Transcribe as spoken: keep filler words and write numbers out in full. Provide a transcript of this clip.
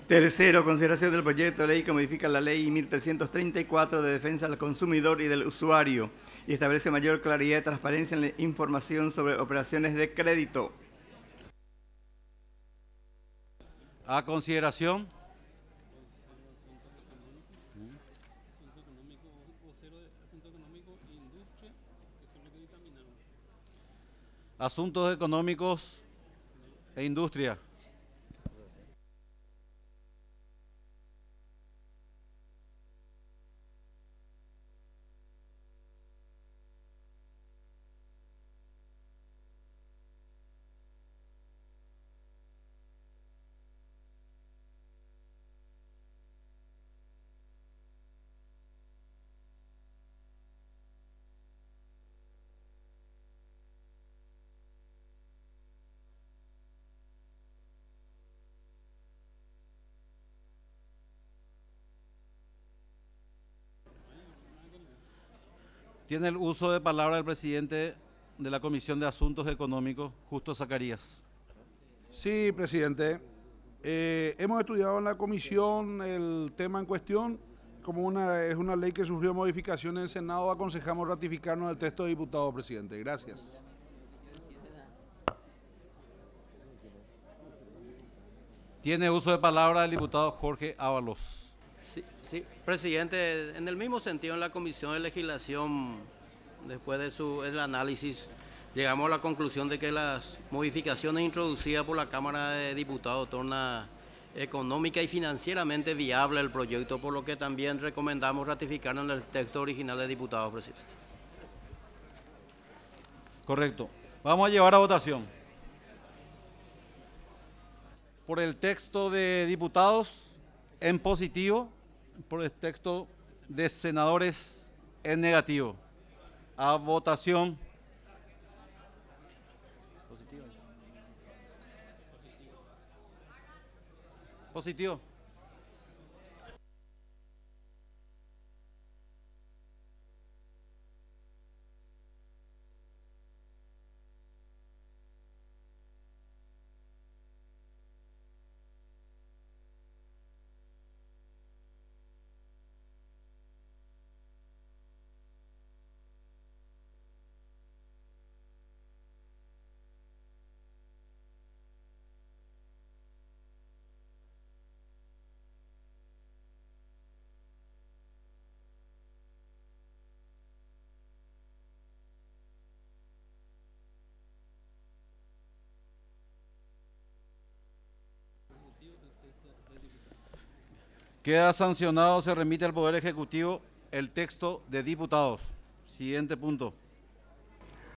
Tercero, consideración del proyecto de ley que modifica la ley mil trescientos treinta y cuatro de defensa del consumidor y del usuario y establece mayor claridad y transparencia en la información sobre operaciones de crédito. A consideración. Asuntos económicos e industria. Tiene el uso de palabra el presidente de la Comisión de Asuntos Económicos, Justo Zacarías. Sí, presidente. Eh, hemos estudiado en la comisión el tema en cuestión. Como una, es una ley que sufrió modificación en el Senado, aconsejamos ratificarnos el texto de diputado, presidente. Gracias. Tiene uso de palabra el diputado Jorge Ábalos. Sí, sí, presidente, en el mismo sentido, en la Comisión de Legislación, después de su el análisis, llegamos a la conclusión de que las modificaciones introducidas por la Cámara de Diputados torna económica y financieramente viable el proyecto, por lo que también recomendamos ratificarlo en el texto original de diputados, presidente. Correcto. Vamos a llevar a votación. Por el texto de diputados en positivo, por el texto de senadores en negativo. A votación. Positivo. Positivo. Queda sancionado, se remite al Poder Ejecutivo el texto de diputados. Siguiente punto.